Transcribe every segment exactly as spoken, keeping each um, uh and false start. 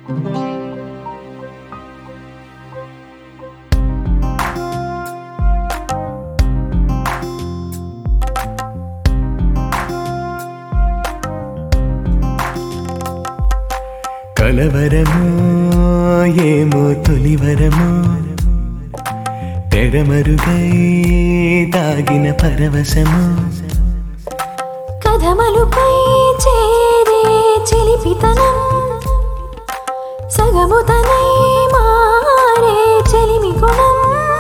కలవరమో ఏమో తొలివరమో తెరమరుగై తాగిన పరవశమో కథమలుపై చేరే చిలిపితనం సగముతనై మారే చెలిమి గుణం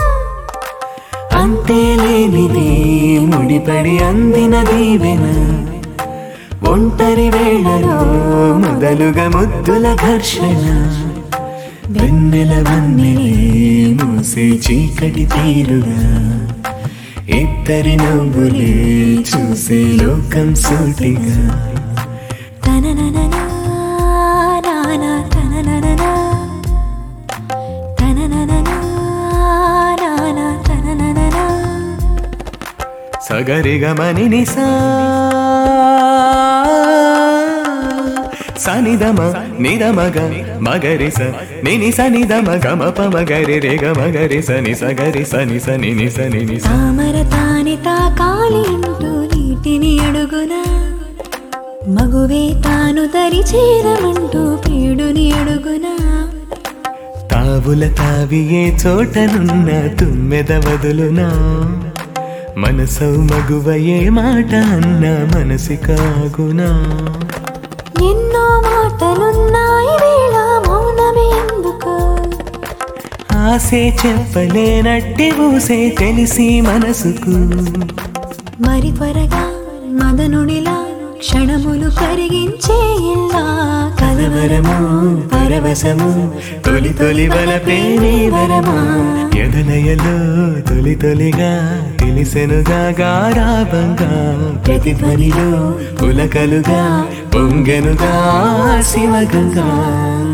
అంతే లేనిది ముడిపడి అందిన దీవెన ఒంటరి వేళలో మొదలుగా ముద్దుల ఘర్షణ వెన్నెల వన్నెలే మూసే చీకటి తీరుగా ఇద్దరి నవ్వులే చూసే లోకం సూటిగా తననననా నానా తననననా తననననా నానా తననననా సగరిగమని నిసా సనిదమ నిదమగ మగరిస నిని సనిదమ గమప మగరి రేగ మగరి సని సగరి సని సని ని సని ని తామర తాని తాకాలి అంటూ నీటిని అడుగునా మగువే తాను తరి చేరమంటూ పీడుని అడుగునా తావుల తావి ఏ చోటనున్న తుమ్మెద వదులునా మనసౌ మగువ ఏ మాట అన్న మనసి కాగునా ఎన్నో మాటలున్నాయి వేళ మౌనమే ఎందుకు ఆసే చెప్పలేనట్టి ఊసే తెలిసి మనసుకు మరి త్వరగా మదనుడిలా క్షణములు కరిగించే ఇలా కలవరము పరవశము తొలి తొలి వలపేనే వరమా ఎదలయలో తొలి తొలిగా తెలిసెనుగా గారాబంగా ప్రతి పనిలో పులకలుగా పొంగెనుగా శివగంగా